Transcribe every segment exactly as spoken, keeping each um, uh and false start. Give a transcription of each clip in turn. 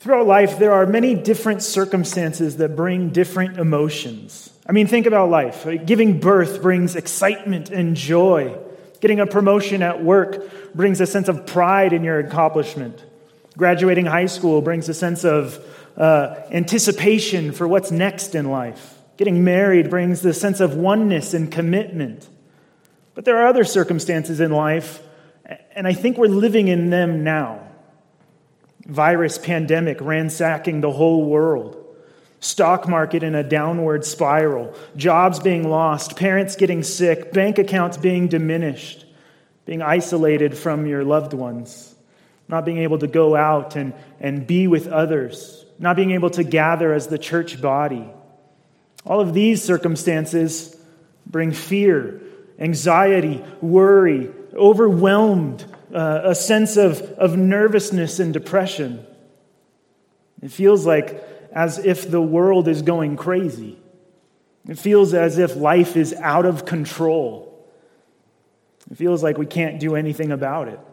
Throughout life, there are many different circumstances that bring different emotions. I mean, think about life. Like, giving birth brings excitement and joy. Getting a promotion at work brings a sense of pride in your accomplishment. Graduating high school brings a sense of uh, anticipation for what's next in life. Getting married brings the sense of oneness and commitment. But there are other circumstances in life, and I think we're living in them now. Virus pandemic ransacking the whole world. Stock market in a downward spiral. Jobs being lost. Parents getting sick. Bank accounts being diminished. Being isolated from your loved ones. Not being able to go out and, and be with others. Not being able to gather as the church body. All of these circumstances bring fear, anxiety, worry, overwhelmed, uh, a sense of, of nervousness and depression. It feels like as if the world is going crazy. It feels as if life is out of control. It feels like we can't do anything about it.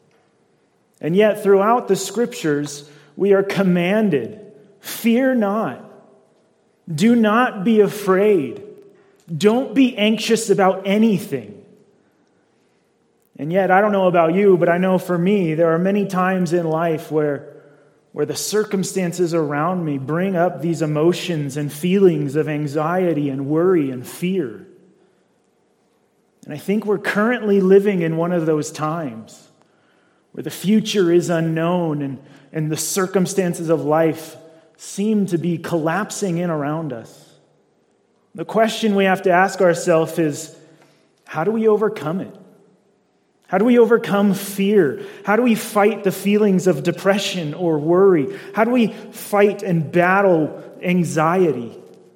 And yet, throughout the scriptures, we are commanded, fear not. Do not be afraid. Don't be anxious about anything. And yet, I don't know about you, but I know for me, there are many times in life where, where the circumstances around me bring up these emotions and feelings of anxiety and worry and fear. And I think we're currently living in one of those times where the future is unknown and, and the circumstances of life seem to be collapsing in around us. The question we have to ask ourselves is, how do we overcome it? How do we overcome fear? How do we fight the feelings of depression or worry? How do we fight and battle anxiety?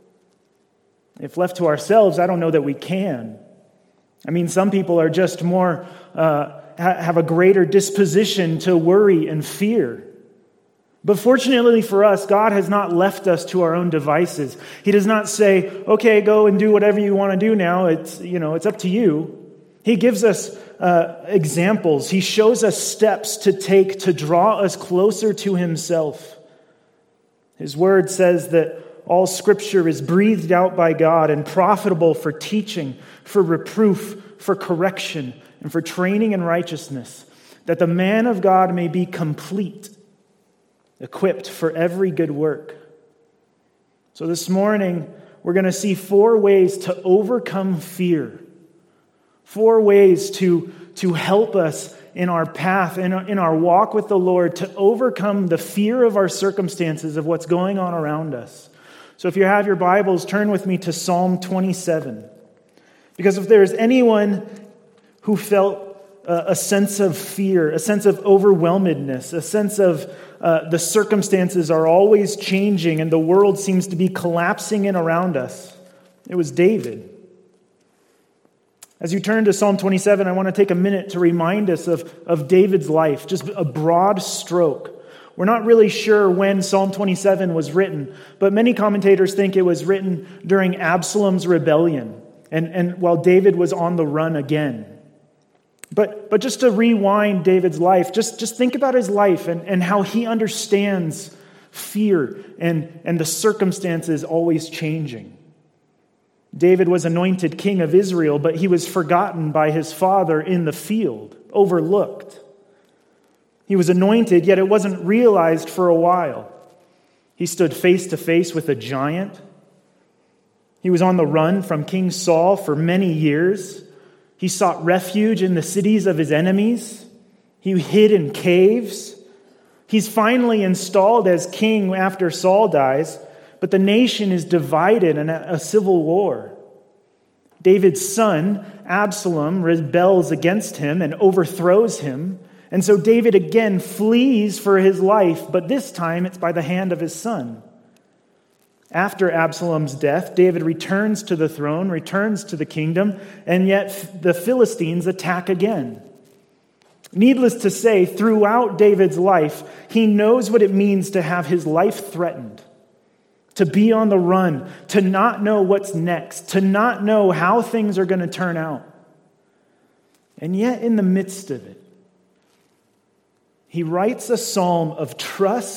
If left to ourselves, I don't know that we can. I mean, some people are just more, uh, have a greater disposition to worry and fear. But fortunately for us, God has not left us to our own devices. He does not say, okay, go and do whatever you want to do now. It's, you know, it's up to you. He gives us uh, examples. He shows us steps to take to draw us closer to himself. His word says that all scripture is breathed out by God and profitable for teaching, for reproof, for correction, and for training in righteousness, that the man of God may be complete, equipped for every good work. So this morning, we're going to see four ways to overcome fear. Four ways to, to help us in our path, in our, in our walk with the Lord, to overcome the fear of our circumstances, of what's going on around us. So if you have your Bibles, turn with me to Psalm twenty-seven. Because if there's anyone who felt a, a sense of fear, a sense of overwhelmedness, a sense of uh, the circumstances are always changing and the world seems to be collapsing in around us, it was David. As you turn to Psalm twenty-seven, I want to take a minute to remind us of, of David's life, just a broad stroke. We're not really sure when Psalm twenty-seven was written, but many commentators think it was written during Absalom's rebellion, and, and while David was on the run again. But, but just to rewind David's life, just, just think about his life and, and how he understands fear and, and the circumstances always changing. David was anointed king of Israel, but he was forgotten by his father in the field, overlooked. He was anointed, yet it wasn't realized for a while. He stood face to face with a giant. He was on the run from King Saul for many years. He sought refuge in the cities of his enemies. He hid in caves. He's finally installed as king after Saul dies, but the nation is divided in a civil war. David's son, Absalom, rebels against him and overthrows him. And so David again flees for his life, but this time it's by the hand of his son. After Absalom's death, David returns to the throne, returns to the kingdom, and yet the Philistines attack again. Needless to say, throughout David's life, he knows what it means to have his life threatened. To be on the run, to not know what's next, to not know how things are going to turn out. And yet, in the midst of it, he writes a psalm of trust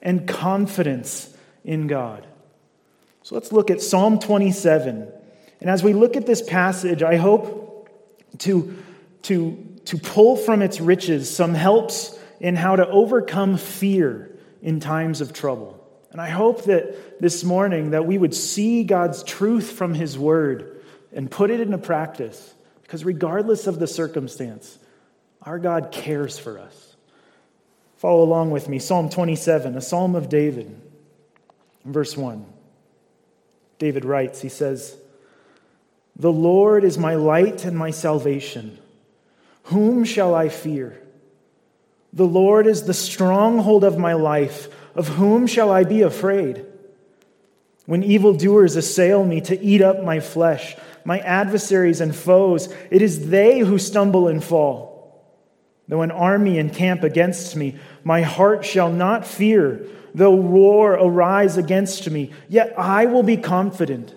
and confidence in God. So let's look at Psalm twenty-seven. And as we look at this passage, I hope to, to, to pull from its riches some helps in how to overcome fear in times of trouble. And I hope that this morning that we would see God's truth from His Word and put it into practice. Because regardless of the circumstance, our God cares for us. Follow along with me. Psalm twenty-seven, a psalm of David. Verse one. David writes, he says, "The Lord is my light and my salvation. Whom shall I fear? The Lord is the stronghold of my life. Of whom shall I be afraid? When evildoers assail me to eat up my flesh, my adversaries and foes, it is they who stumble and fall. Though an army encamp against me, my heart shall not fear. Though war arise against me, yet I will be confident.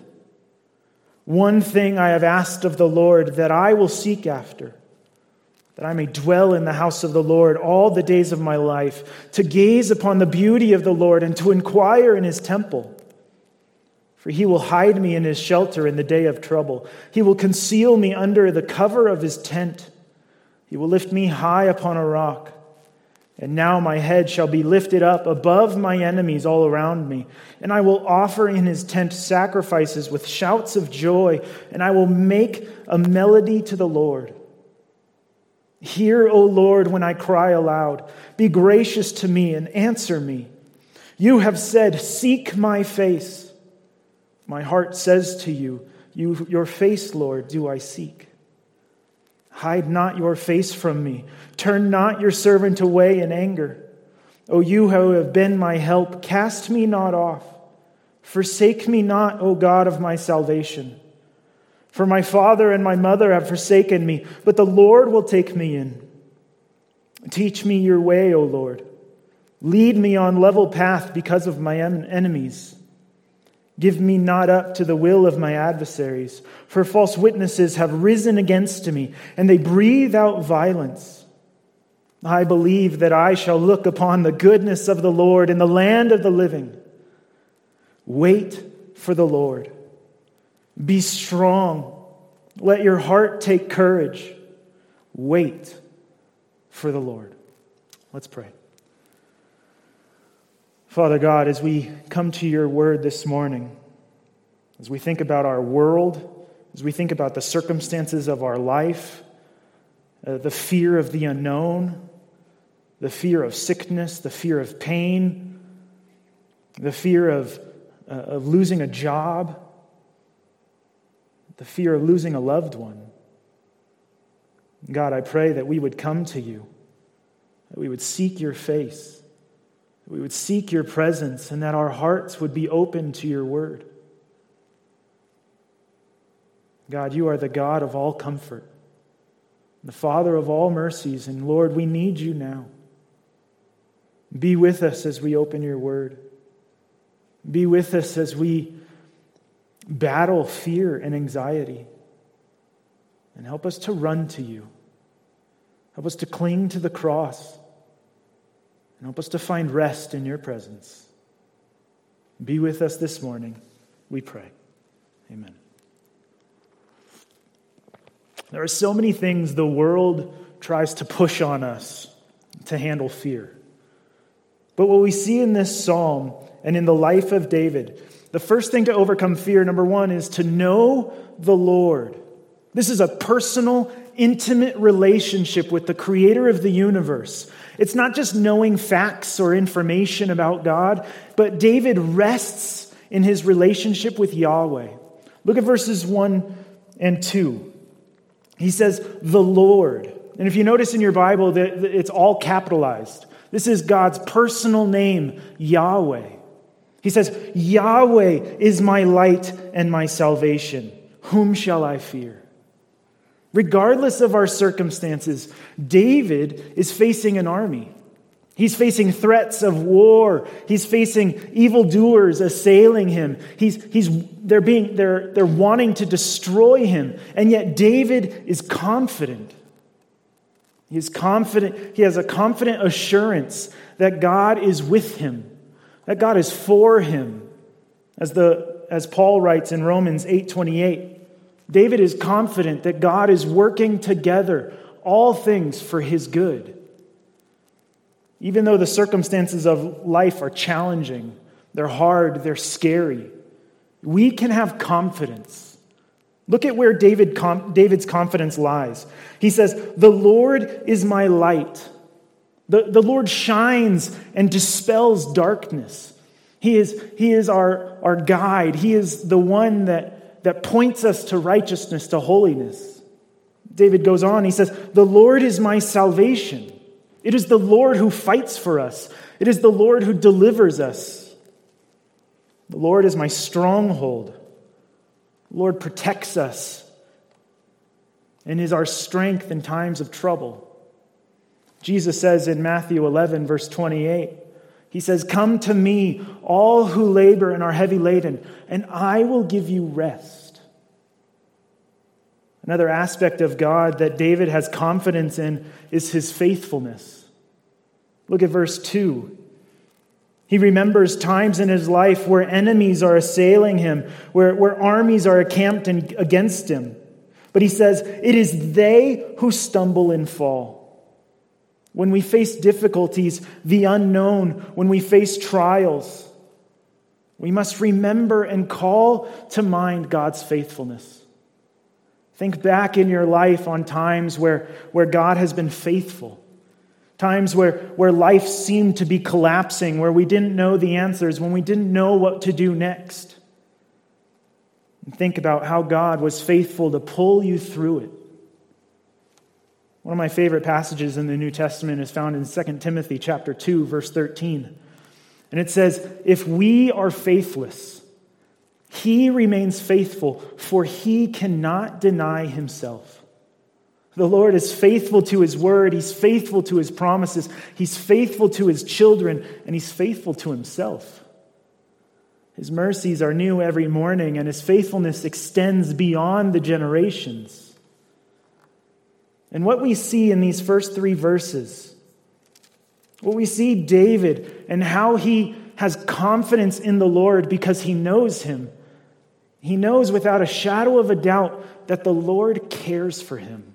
One thing I have asked of the Lord, that I will seek after, that I may dwell in the house of the Lord all the days of my life, to gaze upon the beauty of the Lord and to inquire in His temple. For He will hide me in His shelter in the day of trouble. He will conceal me under the cover of His tent. He will lift me high upon a rock. And now my head shall be lifted up above my enemies all around me. And I will offer in His tent sacrifices with shouts of joy. And I will make a melody to the Lord. Hear, O Lord, when I cry aloud. Be gracious to me and answer me. You have said, seek my face. My heart says to you, you, your face, Lord, do I seek. Hide not your face from me. Turn not your servant away in anger. O you who have been my help, cast me not off. Forsake me not, O God of my salvation. For my father and my mother have forsaken me, but the Lord will take me in. Teach me your way, O Lord. Lead me on level path because of my enemies. Give me not up to the will of my adversaries, for false witnesses have risen against me, and they breathe out violence. I believe that I shall look upon the goodness of the Lord in the land of the living. Wait for the Lord. Be strong. Let your heart take courage. Wait for the Lord. Let's pray. Father God, as we come to your word this morning, as we think about our world, as we think about the circumstances of our life, uh, the fear of the unknown, the fear of sickness, the fear of pain, the fear of, uh, of losing a job, the fear of losing a loved one. God, I pray that we would come to you, that we would seek your face, that we would seek your presence, and that our hearts would be open to your word. God, you are the God of all comfort, the Father of all mercies, and Lord, we need you now. Be with us as we open your word. Be with us as we battle fear and anxiety. And help us to run to you. Help us to cling to the cross. And help us to find rest in your presence. Be with us this morning, we pray. Amen. There are so many things the world tries to push on us to handle fear. But what we see in this psalm and in the life of David, the first thing to overcome fear, number one, is to know the Lord. This is a personal, intimate relationship with the creator of the universe. It's not just knowing facts or information about God, but David rests in his relationship with Yahweh. Look at verses one and two. He says, the Lord. And if you notice in your Bible, that it's all capitalized. This is God's personal name, Yahweh. He says, Yahweh is my light and my salvation. Whom shall I fear? Regardless of our circumstances, David is facing an army. He's facing threats of war. He's facing evildoers assailing him. He's, he's, they're, being, they're, they're wanting to destroy him. And yet David is confident. He is confident. He has a confident assurance that God is with him. that God is for him. As the as Paul writes in Romans eight twenty-eight, David is confident that God is working together all things for his good. Even though the circumstances of life are challenging, they're hard, they're scary, we can have confidence. Look at where David David's confidence lies. He says, "The Lord is my light." The, the Lord shines and dispels darkness. He is, he is our, our guide. He is the one that, that points us to righteousness, to holiness. David goes on, he says, "The Lord is my salvation." It is the Lord who fights for us. It is the Lord who delivers us. The Lord is my stronghold. The Lord protects us and is our strength in times of trouble. Jesus says in Matthew eleven, verse twenty-eight, he says, "Come to me, all who labor and are heavy laden, and I will give you rest." Another aspect of God that David has confidence in is his faithfulness. Look at verse two. He remembers times in his life where enemies are assailing him, where, where armies are encamped against him. But he says, "It is they who stumble and fall." When we face difficulties, the unknown, when we face trials, we must remember and call to mind God's faithfulness. Think back in your life on times where, where God has been faithful. Times where, where life seemed to be collapsing, where we didn't know the answers, when we didn't know what to do next. And think about how God was faithful to pull you through it. One of my favorite passages in the New Testament is found in Second Timothy chapter two, verse thirteen. And it says, "If we are faithless, he remains faithful, for he cannot deny himself." The Lord is faithful to his word. He's faithful to his promises. He's faithful to his children, and he's faithful to himself. His mercies are new every morning, and his faithfulness extends beyond the generations. And what we see in these first three verses, what we see David and how he has confidence in the Lord because he knows him. He knows without a shadow of a doubt that the Lord cares for him.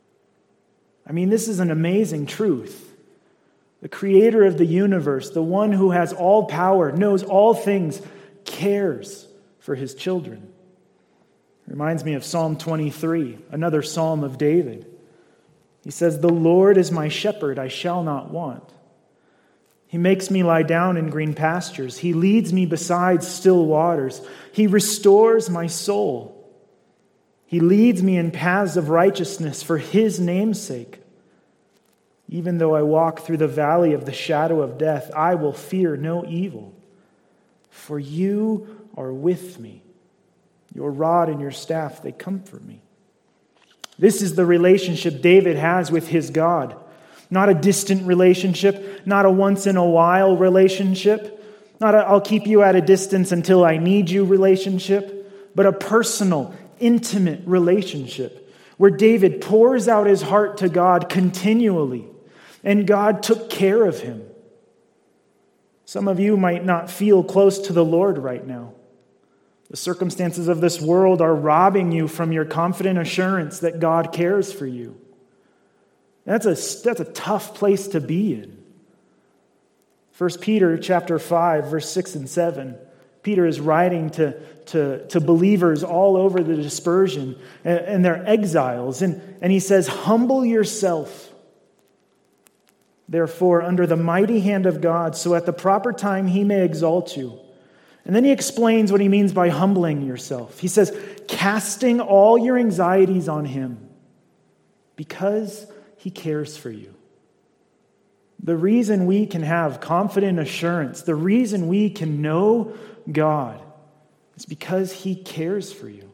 I mean, this is an amazing truth. The creator of the universe, the one who has all power, knows all things, cares for his children. It reminds me of Psalm twenty-three, another psalm of David. He says, "The Lord is my shepherd, I shall not want. He makes me lie down in green pastures. He leads me beside still waters. He restores my soul. He leads me in paths of righteousness for his name's sake. Even though I walk through the valley of the shadow of death, I will fear no evil. For you are with me. Your rod and your staff, they comfort me." This is the relationship David has with his God. Not a distant relationship, not a once-in-a-while relationship, not a "I'll keep you at a distance until I need you" relationship, but a personal, intimate relationship where David pours out his heart to God continually, and God took care of him. Some of you might not feel close to the Lord right now. The circumstances of this world are robbing you from your confident assurance that God cares for you. That's a, that's a tough place to be in. First Peter chapter five, verse six and seven. Peter is writing to, to, to believers all over the dispersion, and, and they're exiles. And, and he says, "Humble yourself, therefore, under the mighty hand of God, so at the proper time he may exalt you." And then he explains what he means by humbling yourself. He says, "Casting all your anxieties on him, because he cares for you." The reason we can have confident assurance, the reason we can know God, is because he cares for you.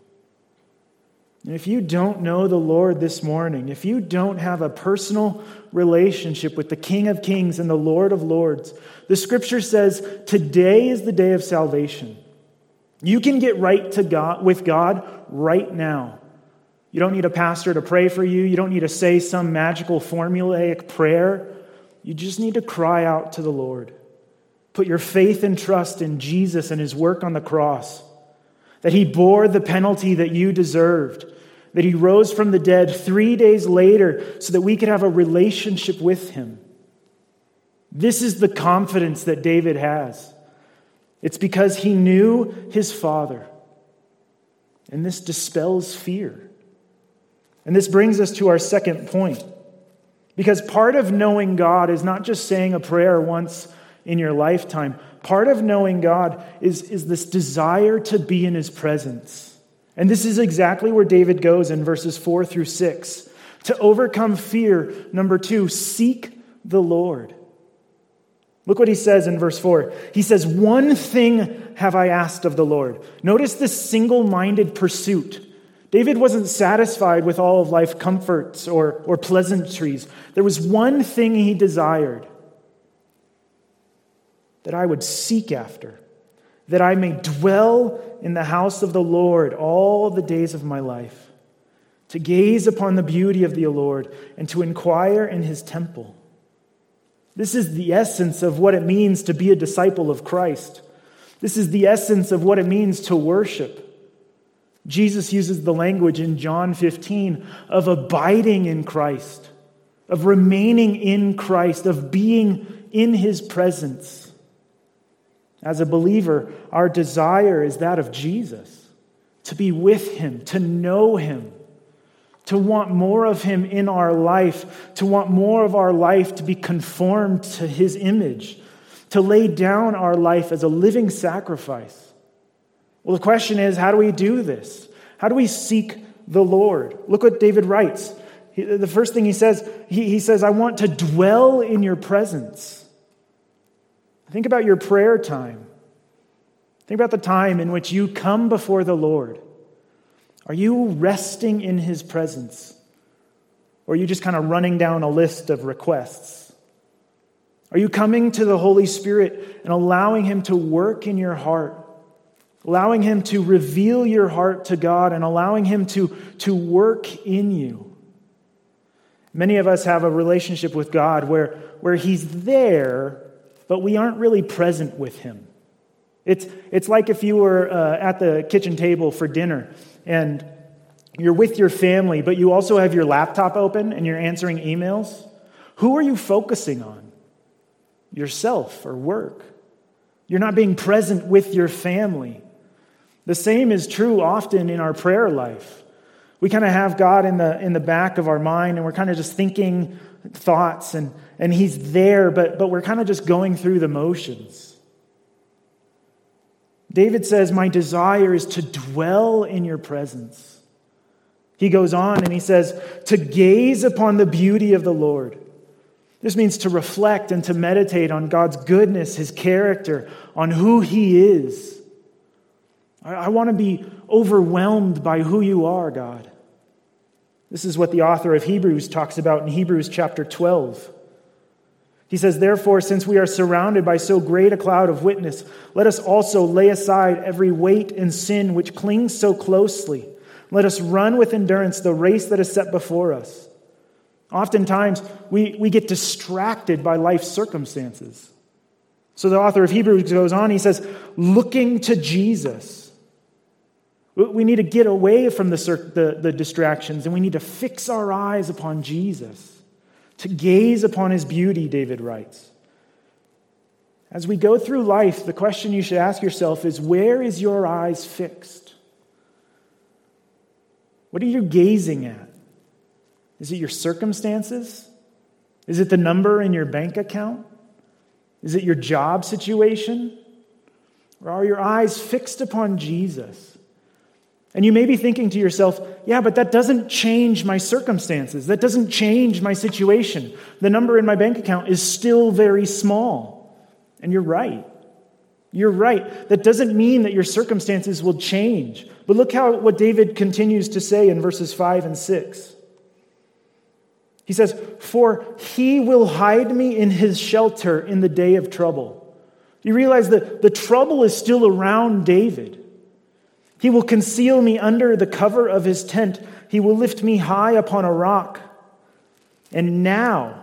And if you don't know the Lord this morning, if you don't have a personal relationship with the King of Kings and the Lord of Lords, the scripture says today is the day of salvation. You can get right to God with God right now. You don't need a pastor to pray for you. You don't need to say some magical formulaic prayer. You just need to cry out to the Lord. Put your faith and trust in Jesus and his work on the cross, that he bore the penalty that you deserved, that he rose from the dead three days later so that we could have a relationship with him. This is the confidence that David has. It's because he knew his Father. And this dispels fear. And this brings us to our second point. Because part of knowing God is not just saying a prayer once in your lifetime. Part of knowing God is, is this desire to be in his presence. And this is exactly where David goes in verses four through six. To overcome fear, number two, seek the Lord. Look what he says in verse four. He says, "One thing have I asked of the Lord." Notice this single-minded pursuit. David wasn't satisfied with all of life comforts or, or pleasantries. There was one thing he desired, that I would seek after, that I may dwell in the house of the Lord all the days of my life, to gaze upon the beauty of the Lord and to inquire in his temple. This is the essence of what it means to be a disciple of Christ. This is the essence of what it means to worship. Jesus uses the language in John fifteen of abiding in Christ, of remaining in Christ, of being in his presence. As a believer, our desire is that of Jesus, to be with him, to know him, to want more of him in our life, to want more of our life to be conformed to his image, to lay down our life as a living sacrifice. Well, the question is, how do we do this? How do we seek the Lord? Look what David writes. He, the first thing he says, he, he says, I want to dwell in your presence. Think about your prayer time. Think about the time in which you come before the Lord. Are you resting in his presence? Or are you just kind of running down a list of requests? Are you coming to the Holy Spirit and allowing him to work in your heart? Allowing him to reveal your heart to God and allowing him to, to work in you? Many of us have a relationship with God where, where he's there, but we aren't really present with him. It's, it's like if you were uh, at the kitchen table for dinner and you're with your family, but you also have your laptop open and you're answering emails. Who are you focusing on? Yourself or work? You're not being present with your family. The same is true often in our prayer life. We kind of have God in the in the back of our mind and we're kind of just thinking thoughts and, and he's there, but, but we're kind of just going through the motions. David says, my desire is to dwell in your presence. He goes on and he says, to gaze upon the beauty of the Lord. This means to reflect and to meditate on God's goodness, his character, on who he is. I, I want to be overwhelmed by who you are, God. This is what the author of Hebrews talks about in Hebrews chapter twelve. He says, therefore, since we are surrounded by so great a cloud of witness, let us also lay aside every weight and sin which clings so closely. Let us run with endurance the race that is set before us. Oftentimes, we, we get distracted by life circumstances. So the author of Hebrews goes on, he says, looking to Jesus. We need to get away from the, the, the distractions and we need to fix our eyes upon Jesus. To gaze upon his beauty, David writes. As we go through life, the question you should ask yourself is, where is your eyes fixed? What are you gazing at? Is it your circumstances? Is it the number in your bank account? Is it your job situation? Or are your eyes fixed upon Jesus? And you may be thinking to yourself, yeah, but that doesn't change my circumstances. That doesn't change my situation. The number in my bank account is still very small. And you're right. You're right. That doesn't mean that your circumstances will change. But look how what David continues to say in verses five and six. He says, for he will hide me in his shelter in the day of trouble. You realize that the trouble is still around David. He will conceal me under the cover of his tent. He will lift me high upon a rock. And now,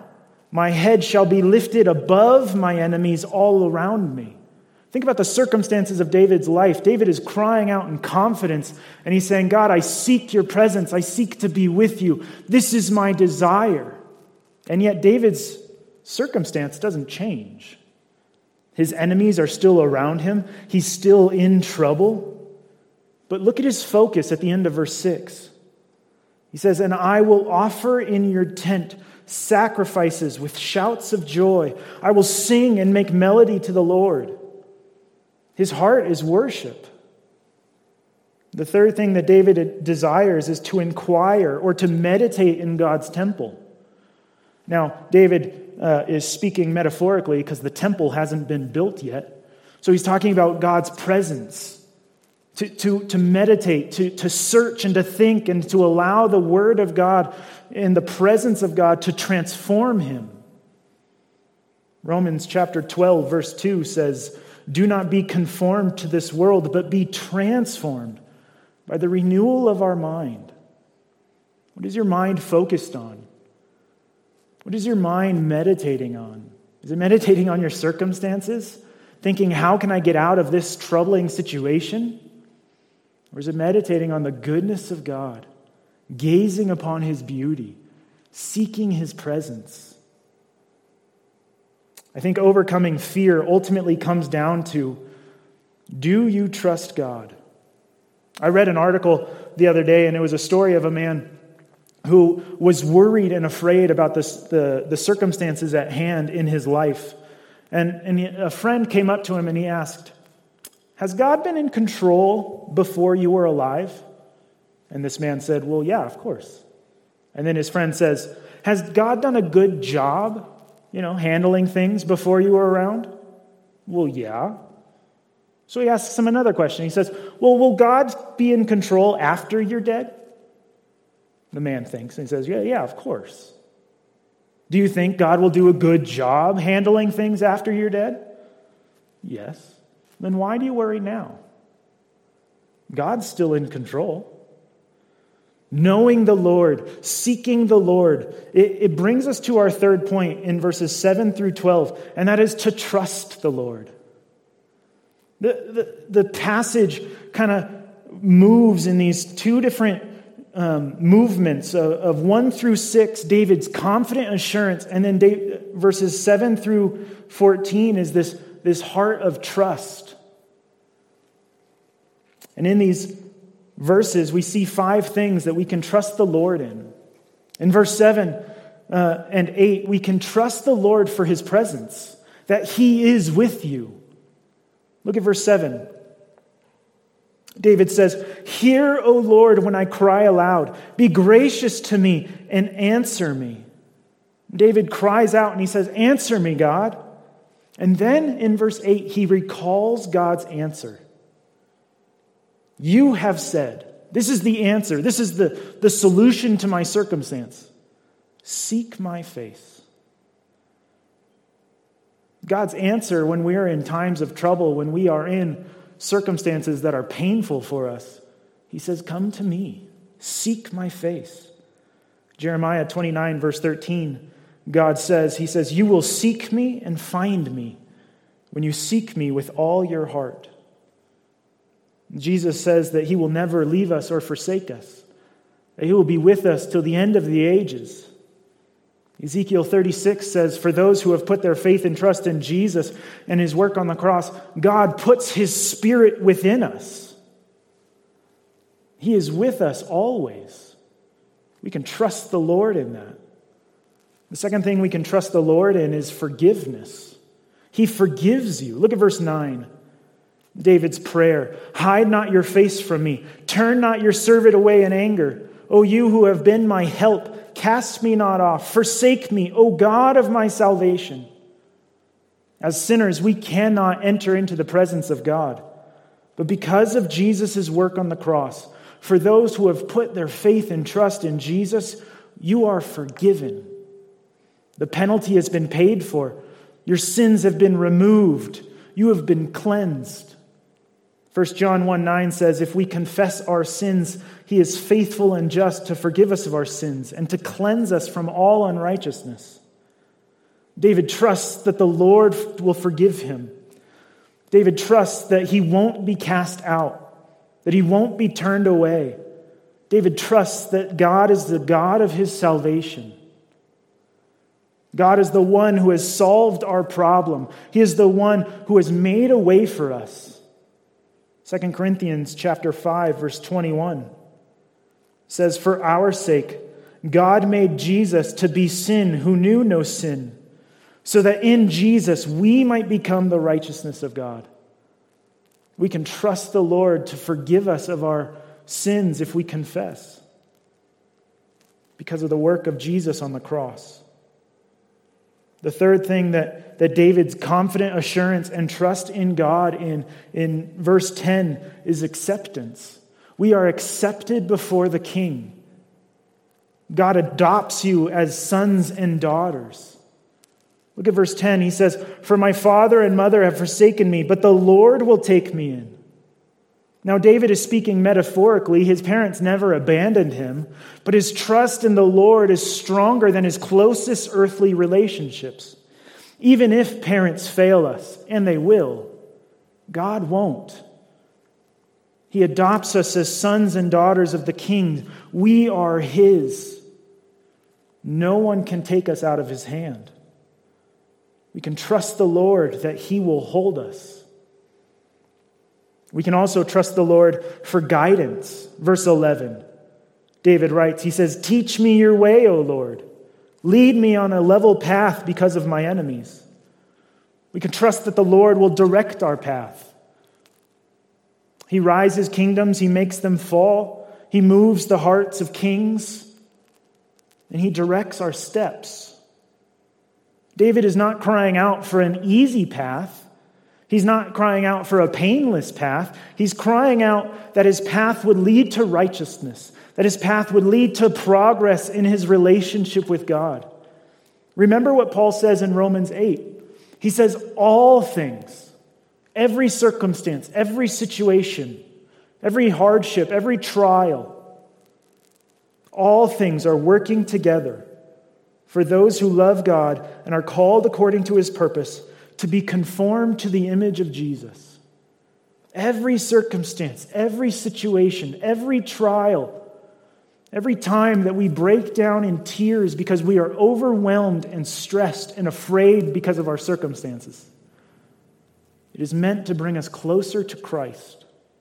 My head shall be lifted above my enemies all around me. Think about the circumstances of David's life. David is crying out in confidence, and he's saying, God, I seek your presence. I seek to be with you. This is my desire. And yet David's circumstance doesn't change. His enemies are still around him. He's still in trouble. But look at his focus at the end of verse six. He says, and I will offer in your tent sacrifices with shouts of joy. I will sing and make melody to the Lord. His heart is worship. The third thing that David desires is to inquire or to meditate in God's temple. Now, David uh, is speaking metaphorically because the temple hasn't been built yet. So he's talking about God's presence. To, to, to meditate, to, to search and to think and to allow the Word of God and the presence of God to transform him. Romans chapter twelve, verse two says, do not be conformed to this world, but be transformed by the renewal of our mind. What is your mind focused on? What is your mind meditating on? Is it meditating on your circumstances? Thinking, how can I get out of this troubling situation? Or is it meditating on the goodness of God, gazing upon his beauty, seeking his presence? I think overcoming fear ultimately comes down to, do you trust God? I read an article the other day, and it was a story of a man who was worried and afraid about this, the, the circumstances at hand in his life. And, and a friend came up to him and he asked, has God been in control before you were alive? And this man said, well, yeah, of course. And then his friend says, has God done a good job, you know, handling things before you were around? Well, yeah. So he asks him another question. He says, well, will God be in control after you're dead? The man thinks and he says, yeah, yeah, of course. Do you think God will do a good job handling things after you're dead? Yes. Then why do you worry now? God's still in control. Knowing the Lord, seeking the Lord, it, it brings us to our third point in verses seven through twelve, and that is to trust the Lord. The, the, the passage kind of moves in these two different um, movements of, of one through six, David's confident assurance, and then Dave, verses seven through fourteen is this, this heart of trust. And in these verses, we see five things that we can trust the Lord in. In verse seven uh, and eight, we can trust the Lord for his presence, that he is with you. Look at verse seven. David says, hear, O Lord, when I cry aloud. Be gracious to me and answer me. David cries out and he says, answer me, God. And then in verse eight, he recalls God's answer. You have said, this is the answer, this is the, the solution to my circumstance. Seek my face. God's answer when we are in times of trouble, when we are in circumstances that are painful for us, he says, come to me, seek my face. Jeremiah twenty-nine, verse thirteen, God says, he says, you will seek me and find me when you seek me with all your heart. Jesus says that he will never leave us or forsake us, that he will be with us till the end of the ages. Ezekiel thirty-six says, for those who have put their faith and trust in Jesus and his work on the cross, God puts his Spirit within us. He is with us always. We can trust the Lord in that. The second thing we can trust the Lord in is forgiveness. He forgives you. Look at verse nine. David's prayer, hide not your face from me. Turn not your servant away in anger. O you who have been my help, cast me not off. Forsake me, O God of my salvation. As sinners, we cannot enter into the presence of God. But because of Jesus' work on the cross, for those who have put their faith and trust in Jesus, you are forgiven. The penalty has been paid for. Your sins have been removed. You have been cleansed. First John one nine says, if we confess our sins, he is faithful and just to forgive us of our sins and to cleanse us from all unrighteousness. David trusts that the Lord will forgive him. David trusts that he won't be cast out, that he won't be turned away. David trusts that God is the God of his salvation. God is the one who has solved our problem. He is the one who has made a way for us. Second Corinthians chapter five, verse twenty-one says, "For our sake, God made Jesus to be sin who knew no sin, so that in Jesus we might become the righteousness of God." We can trust the Lord to forgive us of our sins if we confess, because of the work of Jesus on the cross. The third thing that, that David's confident assurance and trust in God in, in verse ten is acceptance. We are accepted before the King. God adopts you as sons and daughters. Look at verse ten. He says, "For my father and mother have forsaken me, but the Lord will take me in." Now, David is speaking metaphorically. His parents never abandoned him, but his trust in the Lord is stronger than his closest earthly relationships. Even if parents fail us, and they will, God won't. He adopts us as sons and daughters of the King. We are his. No one can take us out of his hand. We can trust the Lord that he will hold us. We can also trust the Lord for guidance. Verse eleven, David writes, he says, "Teach me your way, O Lord. Lead me on a level path because of my enemies." We can trust that the Lord will direct our path. He rises kingdoms, he makes them fall. He moves the hearts of kings, and he directs our steps. David is not crying out for an easy path. He's not crying out for a painless path. He's crying out that his path would lead to righteousness, that his path would lead to progress in his relationship with God. Remember what Paul says in Romans eight. He says, all things, every circumstance, every situation, every hardship, every trial, all things are working together for those who love God and are called according to his purpose to be conformed to the image of Jesus. Every circumstance, every situation, every trial, every time that we break down in tears because we are overwhelmed and stressed and afraid because of our circumstances, it is meant to bring us closer to Christ.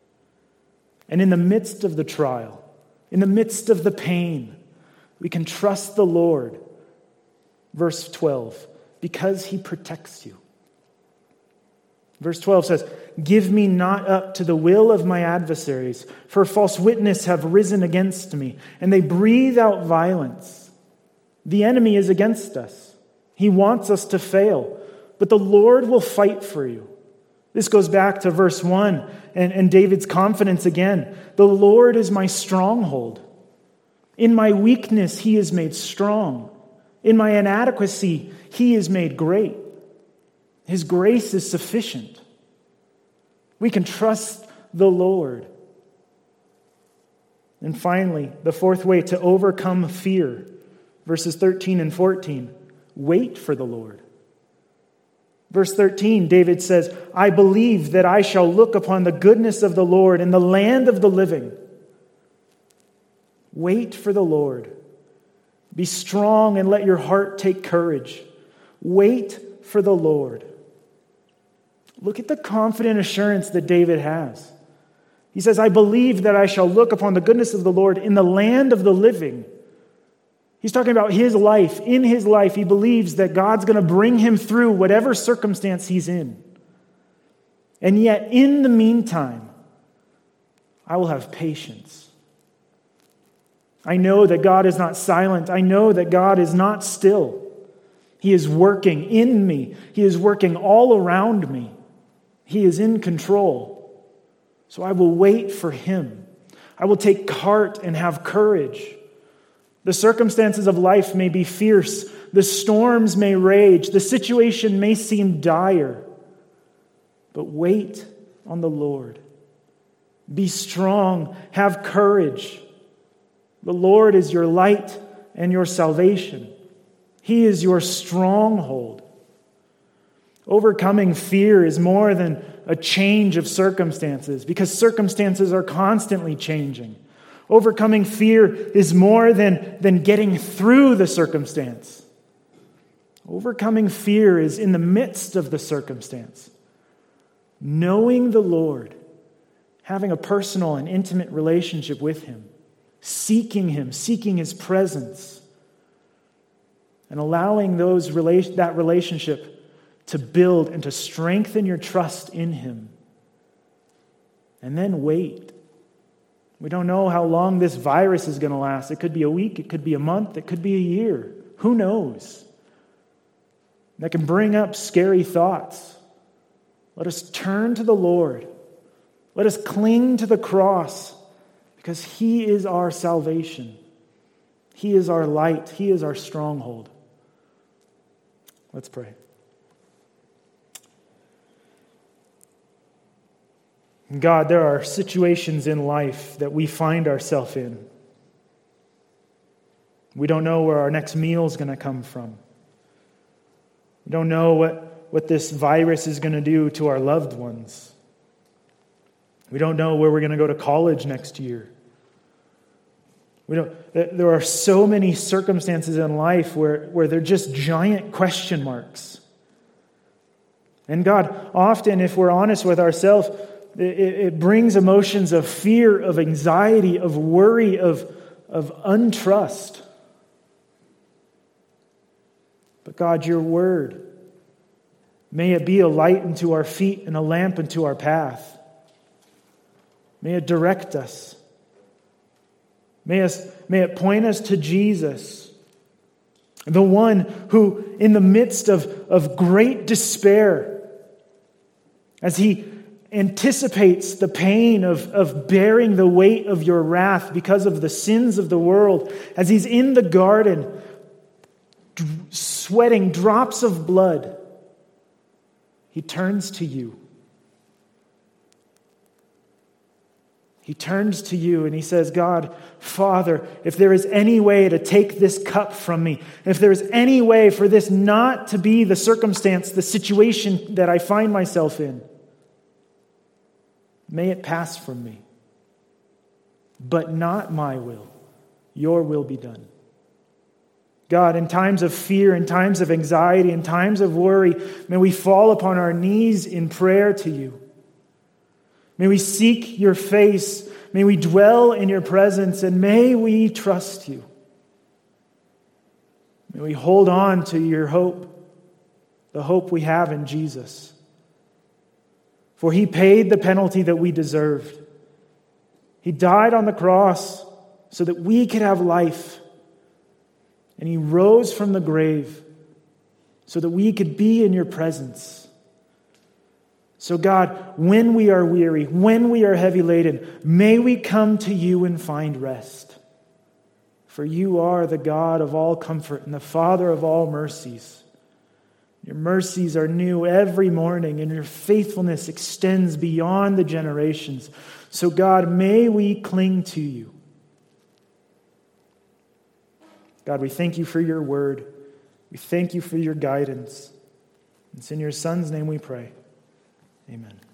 And in the midst of the trial, in the midst of the pain, we can trust the Lord. Verse twelve, because he protects you. Verse twelve says, "Give me not up to the will of my adversaries, for false witnesses have risen against me, and they breathe out violence." The enemy is against us. He wants us to fail, but the Lord will fight for you. This goes back to verse one and, and David's confidence again. The Lord is my stronghold. In my weakness, he is made strong. In my inadequacy, he is made great. His grace is sufficient. We can trust the Lord. And finally, the fourth way to overcome fear, verses thirteen and fourteen, wait for the Lord. Verse thirteen, David says, "I believe that I shall look upon the goodness of the Lord in the land of the living." Wait for the Lord. Be strong and let your heart take courage. Wait for the Lord. Look at the confident assurance that David has. He says, "I believe that I shall look upon the goodness of the Lord in the land of the living." He's talking about his life. In his life, he believes that God's going to bring him through whatever circumstance he's in. And yet, in the meantime, I will have patience. I know that God is not silent. I know that God is not still. He is working in me. He is working all around me. He is in control. So I will wait for him. I will take heart and have courage. The circumstances of life may be fierce. The storms may rage. The situation may seem dire. But wait on the Lord. Be strong. Have courage. The Lord is your light and your salvation. He is your stronghold. Overcoming fear is more than a change of circumstances, because circumstances are constantly changing. Overcoming fear is more than, than getting through the circumstance. Overcoming fear is in the midst of the circumstance. Knowing the Lord, having a personal and intimate relationship with Him, seeking Him, seeking His presence, and allowing those rela- that relationship to build and to strengthen your trust in Him. And then wait. We don't know how long this virus is going to last. It could be a week, it could be a month, it could be a year. Who knows? That can bring up scary thoughts. Let us turn to the Lord. Let us cling to the cross, because He is our salvation. He is our light. He is our stronghold. Let's pray. God, there are situations in life that we find ourselves in. We don't know where our next meal is going to come from. We don't know what, what this virus is going to do to our loved ones. We don't know where we're going to go to college next year. We don't. There are so many circumstances in life where, where they're just giant question marks. And God, often, if we're honest with ourselves, it, it brings emotions of fear, of anxiety, of worry, of, of untrust. But God, your word, may it be a light unto our feet and a lamp unto our path. May it direct us. May, us, may it point us to Jesus, the one who, in the midst of, of great despair, as He anticipates the pain of, of bearing the weight of your wrath because of the sins of the world, as He's in the garden, sweating drops of blood, He turns to you. He turns to you and He says, God, Father, if there is any way to take this cup from me, if there is any way for this not to be the circumstance, the situation that I find myself in, may it pass from me. But not my will, your will be done. God, in times of fear, in times of anxiety, in times of worry, may we fall upon our knees in prayer to you. May we seek your face. May we dwell in your presence, and may we trust you. May we hold on to your hope, the hope we have in Jesus. For He paid the penalty that we deserved. He died on the cross so that we could have life. And He rose from the grave so that we could be in your presence. So God, when we are weary, when we are heavy laden, may we come to you and find rest. For you are the God of all comfort and the Father of all mercies. Your mercies are new every morning, and your faithfulness extends beyond the generations. So God, may we cling to you. God, we thank you for your word. We thank you for your guidance. It's in your Son's name we pray. Amen.